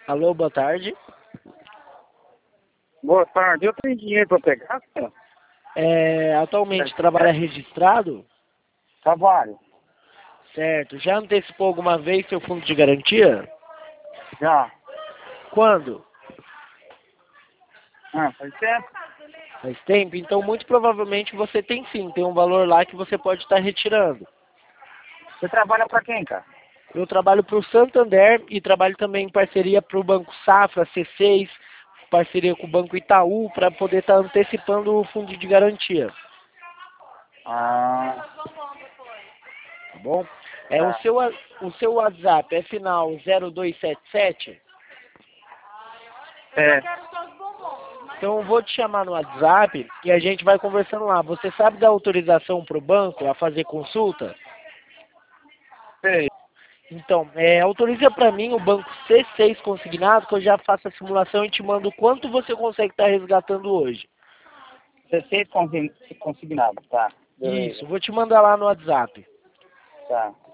Alô, boa tarde. Boa tarde, eu tenho dinheiro para pegar, cara? Atualmente trabalha registrado? Trabalho. Certo. Já antecipou alguma vez seu fundo de garantia? Já. Quando? Faz tempo? Faz tempo? Então, muito provavelmente você tem sim. Tem um valor lá que você pode estar retirando. Você trabalha para quem, cara? Eu trabalho para o Santander e trabalho também em parceria para o Banco Safra, C6, parceria com o Banco Itaú, para poder estar antecipando o fundo de garantia. Ah, Tá bom? tá. O seu WhatsApp é final 0277? É. Então eu vou te chamar no WhatsApp e a gente vai conversando lá. Você sabe dar autorização para o banco a fazer consulta? Sei. Então, autoriza para mim o banco C6 consignado, que eu já faço a simulação e te mando quanto você consegue estar resgatando hoje. 16 consignado, tá. Isso, Beleza. vou te mandar lá no WhatsApp. Tá.